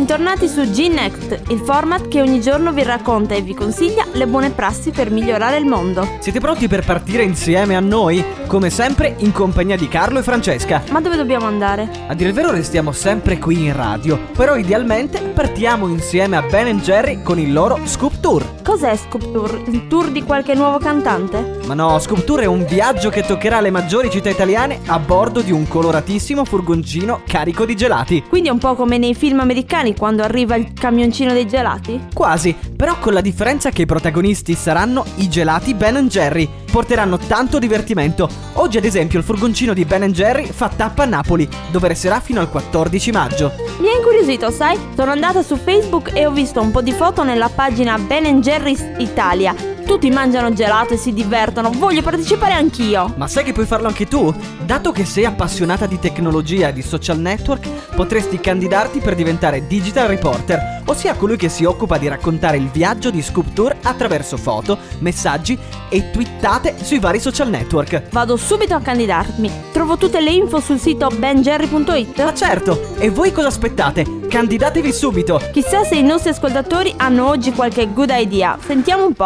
bentornati su G-Next, il format che ogni giorno vi racconta e vi consiglia le buone prassi per migliorare il mondo. Siete pronti per partire insieme a noi? Come sempre in compagnia di Carlo e Francesca. Ma dove dobbiamo andare? A dire il vero restiamo sempre qui in radio, però idealmente partiamo insieme a Ben & Jerry con il loro Scoop Tour. Cos'è Scoop Tour? Il tour di qualche nuovo cantante? Ma no, Scoop Tour è un viaggio che toccherà le maggiori città italiane a bordo di un coloratissimo furgoncino carico di gelati. Quindi è un po' come nei film americani quando arriva il camioncino dei gelati? Quasi, però con la differenza che i protagonisti saranno i gelati Ben & Jerry. Porteranno tanto divertimento. Oggi ad esempio il furgoncino di Ben & Jerry fa tappa a Napoli, dove resterà fino al 14 maggio. Mi ha incuriosito, sai? Sono andata su Facebook e ho visto un po' di foto nella pagina Ben & Jerry's Italia. Tutti mangiano gelato e si divertono, voglio partecipare anch'io. Ma sai che puoi farlo anche tu? Dato che sei appassionata di tecnologia e di social network, potresti candidarti per diventare digital reporter, ossia colui che si occupa di raccontare il viaggio di Scoop Tour attraverso foto, messaggi e twittate sui vari social network. Vado subito a candidarmi. Trovo tutte le info sul sito benjerry.it? Ma certo, e voi cosa aspettate? Candidatevi subito! Chissà se i nostri ascoltatori hanno oggi qualche good idea. Sentiamo un po'.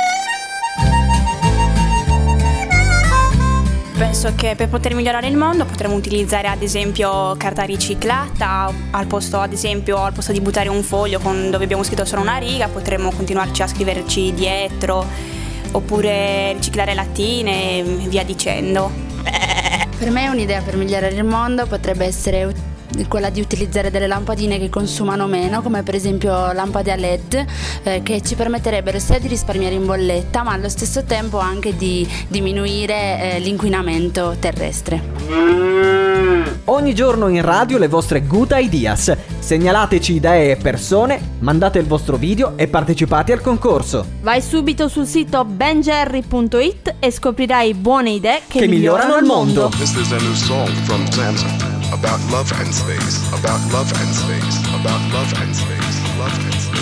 Penso che per poter migliorare il mondo potremmo utilizzare ad esempio carta riciclata, al posto di buttare un foglio dove abbiamo scritto solo una riga, potremmo continuarci a scriverci dietro, oppure riciclare lattine e via dicendo. Per me un'idea per migliorare il mondo potrebbe essere quella di utilizzare delle lampadine che consumano meno, come per esempio lampade a LED, che ci permetterebbero sia di risparmiare in bolletta, ma allo stesso tempo anche di diminuire l'inquinamento terrestre. Ogni giorno in radio le vostre good ideas. Segnalateci idee e persone, mandate il vostro video e partecipate al concorso. Vai subito sul sito benjerry.it e scoprirai buone idee che migliorano il mondo. This is a new song from Santa about love and space, about love and space, about love and space, love and space.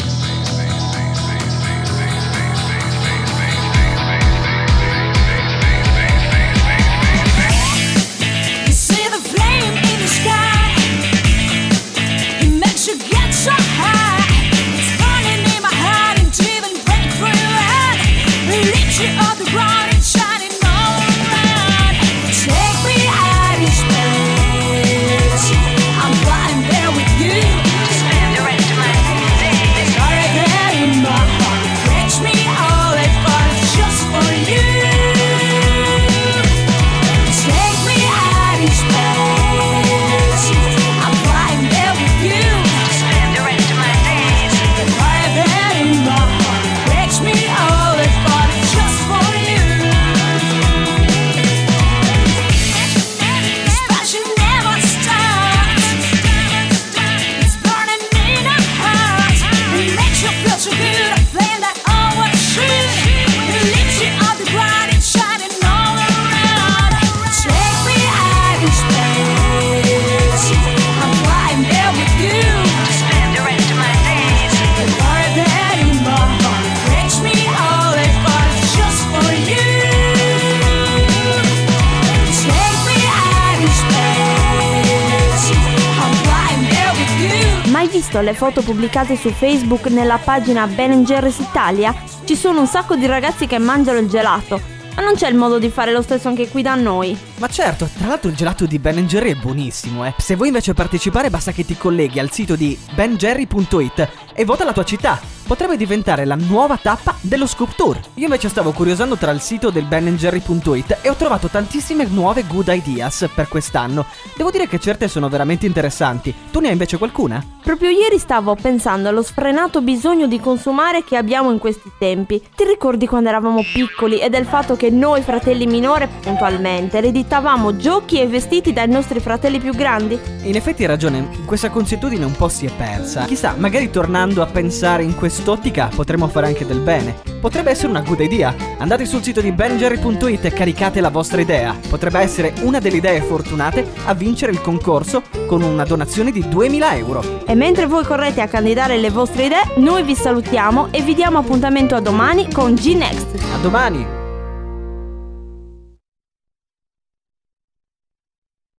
You see the flame in the sky, it makes you get so high. It's burning in my heart and even break through and it lifts you off the ground and shining all around. Take me out in space, I'm flying there with you. Spend the rest of my days. Right there in my heart, it breaks me all apart just for you. Take me out in space, I'm flying there with you. Spend the rest of my days. Right there in my heart, it breaks me all apart just for you. This passion never stops. It's burning in our hearts. It makes you feel so good, a flame that always shoots. It lifts you off the ground and shining all around. Take me out in space, I'm flying there with you. Spend the rest of my days. Right there in my heart, it breaks me all apart just for you. Take me out in space, I'm flying there with you. Mai visto le foto pubblicate su Facebook nella pagina Ben & Jerry's Italia? Ci sono un sacco di ragazzi che mangiano il gelato, ma non c'è il modo di fare lo stesso anche qui da noi. Ma certo, tra l'altro il gelato di Ben & Jerry è buonissimo, eh. Se vuoi invece partecipare basta che ti colleghi al sito di benjerry.it e vota la tua città. Potrebbe diventare la nuova tappa dello Scoop Tour. Io invece stavo curiosando tra il sito del benjerry.it e ho trovato tantissime nuove good ideas per quest'anno. Devo dire che certe sono veramente interessanti. Tu ne hai invece qualcuna? Proprio ieri stavo pensando allo sfrenato bisogno di consumare che abbiamo in questi tempi. Ti ricordi quando eravamo piccoli e del fatto che noi fratelli minori puntualmente ereditavamo giochi e vestiti dai nostri fratelli più grandi? In effetti hai ragione, questa consuetudine un po' si è persa. Chissà, magari tornando a pensare in quest'ottica potremmo fare anche del bene. Potrebbe essere una good idea. Andate sul sito di benjerry.it e caricate la vostra idea. Potrebbe essere una delle idee fortunate a vincere il concorso con una donazione di 2.000 euro. E mentre voi correte a candidare le vostre idee, noi vi salutiamo e vi diamo appuntamento a domani con G-Next. A domani!